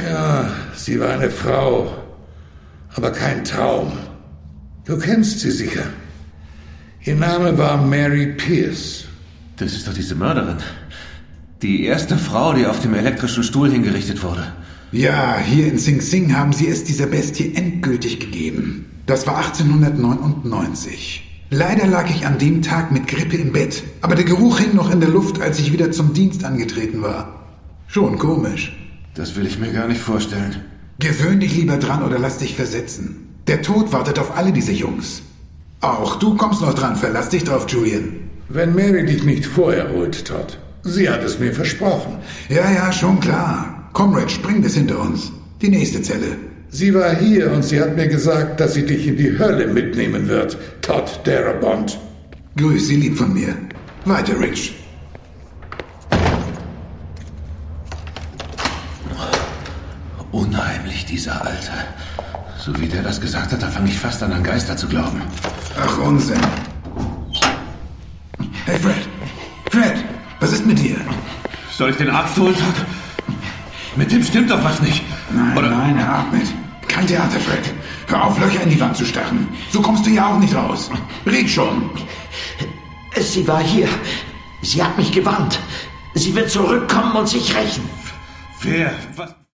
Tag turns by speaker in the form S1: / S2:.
S1: Ja, sie war eine Frau, aber kein Traum. Du kennst sie sicher. Ihr Name war Mary Pierce.
S2: Das ist doch diese Mörderin. Die erste Frau, die auf dem elektrischen Stuhl hingerichtet wurde.
S3: Ja, hier in Sing Sing haben sie es dieser Bestie endgültig gegeben. Das war 1899. Leider lag ich an dem Tag mit Grippe im Bett, aber der Geruch hing noch in der Luft, als ich wieder zum Dienst angetreten war. Schon komisch.
S2: Das will ich mir gar nicht vorstellen.
S3: Gewöhn dich lieber dran oder lass dich versetzen. Der Tod wartet auf alle diese Jungs. Auch du kommst noch dran, verlass dich drauf, Julian.
S1: Wenn Mary dich nicht vorher holt, Todd. Sie hat es mir versprochen.
S3: Ja, schon klar. Comrade, spring bis hinter uns. Die nächste Zelle.
S1: Sie war hier und sie hat mir gesagt, dass sie dich in die Hölle mitnehmen wird, Todd Darabont.
S3: Grüß sie lieb von mir. Weiter, Rich.
S2: Unheimlich, dieser Alte. So wie der das gesagt hat, da fange ich fast an Geister zu glauben.
S3: Ach, Unsinn. Hey, Fred. Fred, was ist mit dir?
S2: Soll ich den Arzt holen, Todd? Mit dem stimmt doch was nicht.
S3: Nein, er atmet. Kein Theater, Fred. Hör auf, Löcher in die Wand zu starren. So kommst du ja auch nicht raus. Red schon.
S4: Sie war hier. Sie hat mich gewarnt. Sie wird zurückkommen und sich rächen.
S2: Wer? Was?